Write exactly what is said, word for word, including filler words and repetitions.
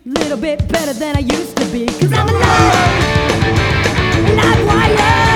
little bit better than I used to be. Cause I'm alive, live wire.